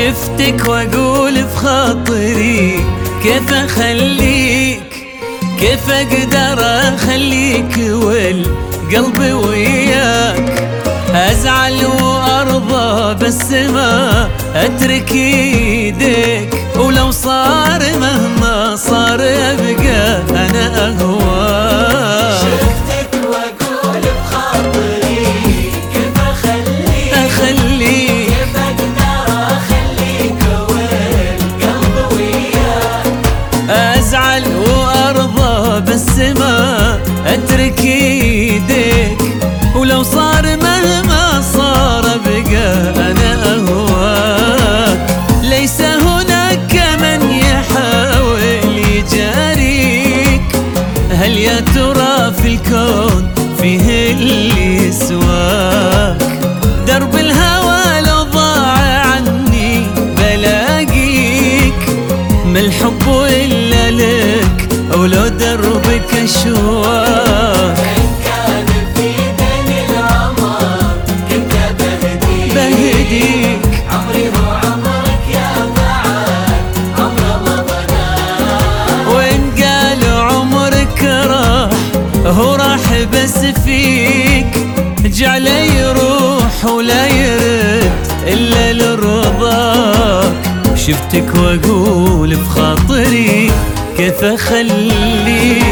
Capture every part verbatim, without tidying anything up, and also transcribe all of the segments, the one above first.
شفتك واقول في خاطري كيف اخليك، كيف اقدر اخليك والقلب وياك. ازعل وارضى بس ما اترك ايديك، ولو صار مهما صار ابقى انا اهواك. شفتك واقول بخاطري كيف اخليك، اخليك كيف اقدر اخليك والقلب وياك. ازعل وارضى بس ما اترك ايديك، ولو صار مهما صار بقى انا اهواك. ليس هناك من يحاول يجاريك، هل يا ترى في الكون فيه اللي يسواك؟ درب الهوى لو ضاع عني بلاقيك، ما الحب الا لك او لو دربك اشواك. إن كان في دين العمر كنت بهديك، بهديك عمري هو عمرك يا بعد عمره ما ضناك. وإن قالوا عمرك راح هو راح بس فيك، جعله يروح ولا يرد إلا لرضاك. شفتك وأقول في خاطري كيف أخليك.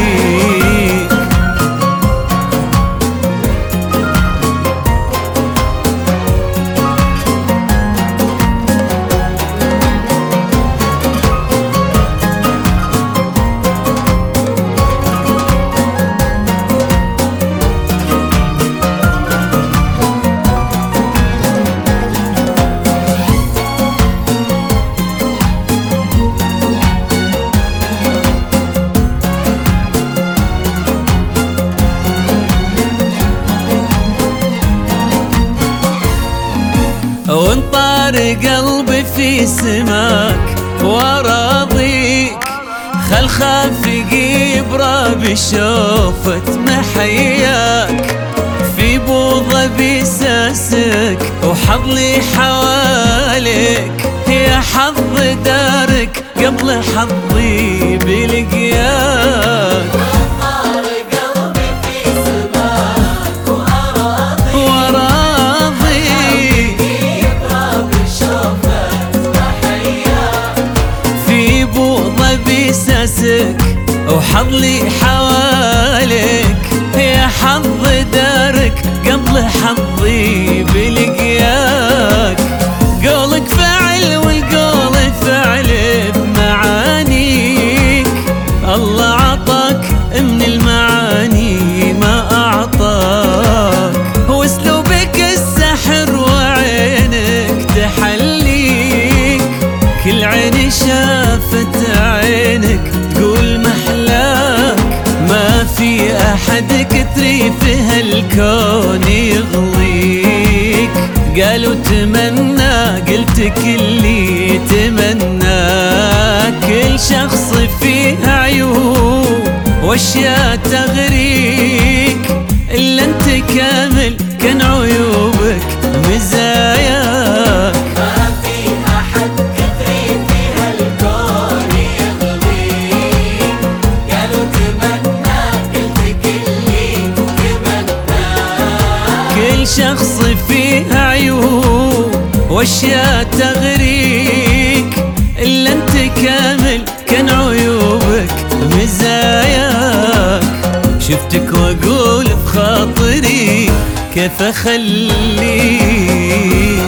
وانطار قلبي في سماك وراضيك، خل خافقي براب شوفت محياك. في بوضة بساسك وحظلي حواليك، يا حظ دارك قبل حظي بلقياك. وانطار قلبي في سماك وأراضيك، وراضي يبرى بشوفك محياك. في بوضة بساسك وحظلي حواليك، يا حظ دارك قبل حظي بلقياك. قولك فعل والقول فعل بمعانيك، الله عطاك من المعاني ما أعطاك. واسلوبك السحر وعينك تحليك، كل عين شافت عينك تقول محلاك. ما في أحد كتري في هالكون يغليك، قالوا تمنى قلت كلي تمنى. كل شخص فيه عيوب واشياء تغريك، إلا انت كامل كان عيوبك مزاياك. ما في أحد كثري في هالكون يغليك، قالوا تمنى قلت كلي تمنى. كل شخص فيه عيوب واشياء تغريك، إلا انت كامل كان عيوبك مزاياك. شفتك واقول في خاطري كيف اخليك.